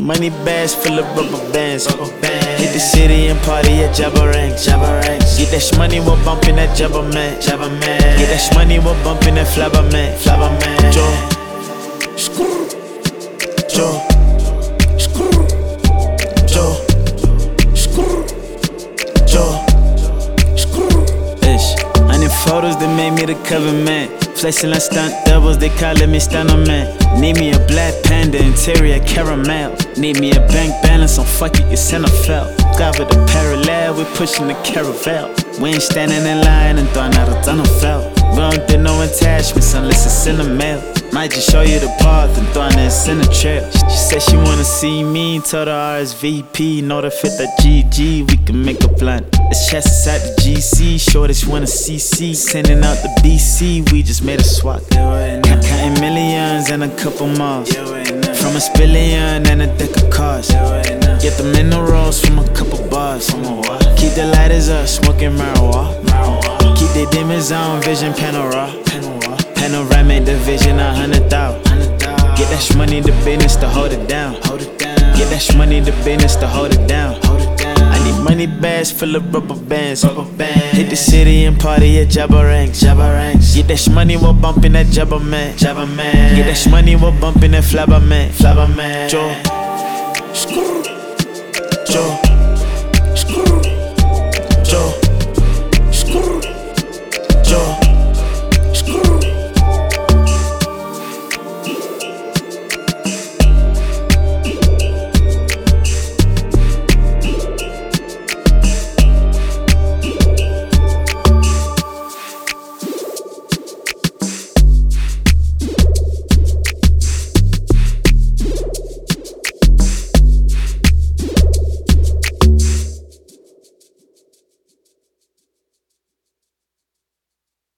money bags full of rubber bands. Hit the city and party at Jabba Ranks. Get that shmoney, we're bumping that Jabba Man. Get that shmoney, we're bumping that Flabba Man. Joe, Joe, Joe, Ish. I need photos that made me the cover man. Flexing like stunt doubles, they calling me stunner man. Need me a black panda, interior caramel. Need me a bank balance on fuck it, it's NFL. Got with a parallel, we pushing the caravel. We ain't standing in line and throwing out a ton of felt. We don't do no attachments unless it's in the mail. Might just show you the path and throwing it in the trail. She said she wanna see me, told her RSVP. Know to fit that GG, we can make a blunt. It's chest inside the GC, shortest wanna CC. Sending out the BC, we just made a swap. Counting millions and a couple more. From a spillion and a deck of cars. Get the minerals from a couple bars. Keep the lighters up, smoking marijuana. Keep the demons on, vision panorama. Panoramic division, 100,000. Get that shmoney, the business to hold it down. Get that shmoney, the business to hold it down. I need money bags full of rubber bands. Hit the city and party at Jabba Ranks. Get that shmoney, we're bumping that Jabba Man. Get that shmoney, we're bumping that Flabba Man. Joe, Joe.